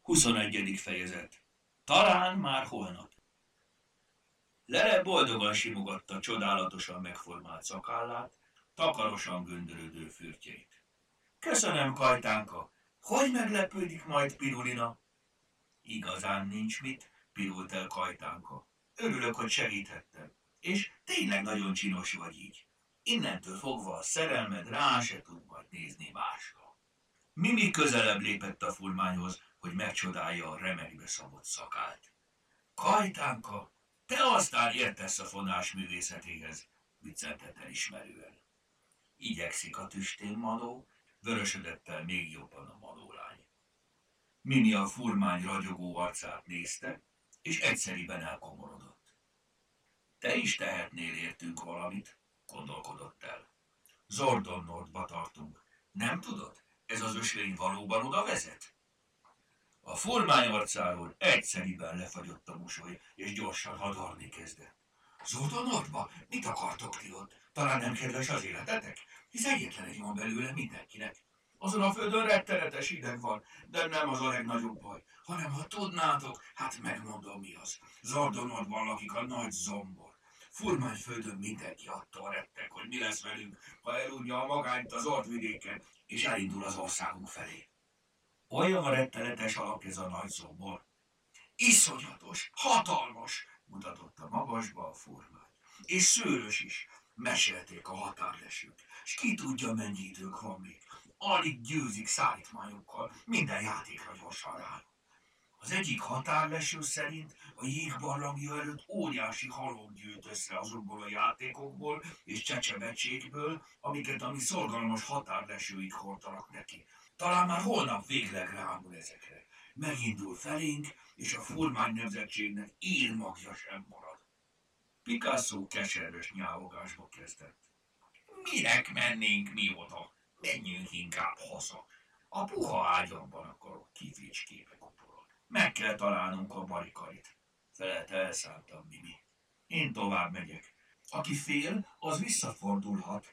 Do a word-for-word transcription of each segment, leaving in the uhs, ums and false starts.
huszonegyedik fejezet. Talán már holnap. Lele boldogan simogatta csodálatosan megformált szakállát, takarosan göndörödő fürtjeit. Köszönöm, Kajtánka! Hogy meglepődik majd Pirulina? Igazán nincs mit, pirult el Kajtánka. Örülök, hogy segíthettem. És tényleg nagyon csinos vagy így. Innentől fogva a szerelmed rá se tud majd nézni másra. Mimi közelebb lépett a furmányhoz, hogy megcsodálja a remekbe szabott szakált. Kajtánka, te aztán értesz a fonás művészetéhez, viccentett elismerően. Igyekszik a tüstén manó, vörösödött el még jobban a manólány. Mimi a furmány ragyogó arcát nézte, és egyszeriben elkomorodott. Te is tehetnél értünk valamit, gondolkodott el. Zordonnordba tartunk. Nem tudod? Ez az ösvény valóban oda vezet? A furmány arcáról egyszeriben lefagyott a mosoly, és gyorsan hadarni kezdett. Zordonnordba? Mit akartok ti ott? Talán nem kedves az életetek? Hisz egyetlen egy van belőle mindenkinek. Azon a földön rettenetes hideg van, de nem az a legnagyobb baj, hanem ha tudnátok, hát megmondom mi az. Zordonnordban lakik a nagy zombor. Furmányföldön mindenki attól rettek, hogy mi lesz velünk, ha elunja a magányt az Ordvidéken, és elindul az országunk felé. Olyan rettenetes alak ez a nagy zombor. Iszonyatos, hatalmas, mutatott a magasba a furmány. És szőrös is, mesélték a határlesők, s ki tudja, mennyi idők van még. Alig győzik szállítmányokkal, minden játékra gyorsan ráll. Az egyik határleső szerint a jégbarlangja előtt óriási halom gyűlt össze azokból a játékokból és csecsebecsékből, amiket a mi szorgalmas határlesőik hordanak neki. Talán már holnap végleg rámul ezekre. Megindul felénk, és a furmány nemzetségnek írmagja sem marad. Picasso keserves nyávogásba kezdett. Minek mennénk mi oda? Menjünk inkább haza. A puha ágyamban akarok kifécskébe kuporolni. Meg kell találnunk a barikarit. Felelte elszántam Mimi. Én tovább megyek. Aki fél, az visszafordulhat.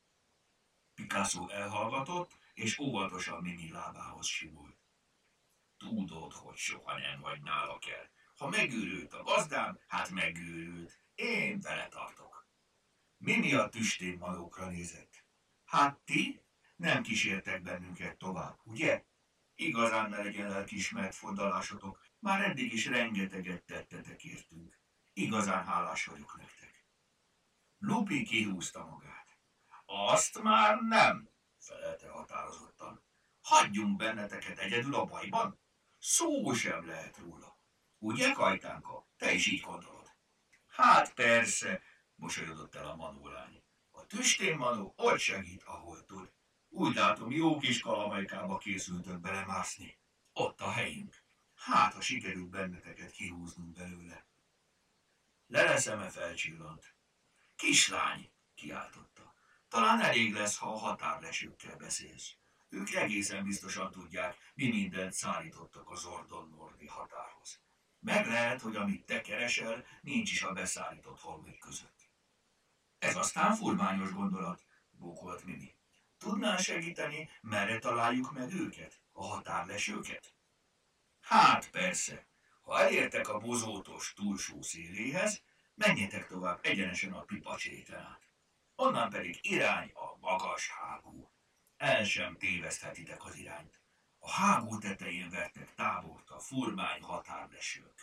Picasso elhallgatott, és óvatosan Mimi lábához simult. Tudod, hogy soha nem hagynálak el. Ha megőrült a gazdám, hát megőrült. Én vele tartok. Mimi a tüstén manókra nézett. Hát ti nem kísértek bennünket tovább, ugye? Igazán ne legyen lelkiismert fordalásotok, már eddig is rengeteget tettetek értünk. Igazán hálás vagyok nektek. Lupi kihúzta magát. Azt már nem, felelte határozottan. Hagyjunk benneteket egyedül a bajban? Szó sem lehet róla. Ugye, Kajtánka? Te is így gondolod. Hát persze, mosolyodott el a manólány. A tüstén manó ott segít, ahol tud. Úgy látom, jó kis kalamajkába készültök belemászni. Ott a helyünk. Hát, ha sikerült benneteket kihúznunk belőle. Lele szeme felcsillant. Kislány, kiáltotta. Talán elég lesz, ha a határlesőkkel beszélsz. Ők egészen biztosan tudják, mi mindent szállítottak az Zordonnordi határhoz. Meg lehet, hogy amit te keresel, nincs is a beszállított holmik között. Ez aztán furmányos gondolat, bókolt Mimi. Tudnál segíteni, merre találjuk meg őket, a határlesőket? Hát persze, ha elértek a bozótos túlsó széléhez, menjetek tovább egyenesen a pipacséten át. Onnan pedig irány a magas hágó. El sem téveszthetitek az irányt. A hágó tetején vertek tábort a furmány határlesők.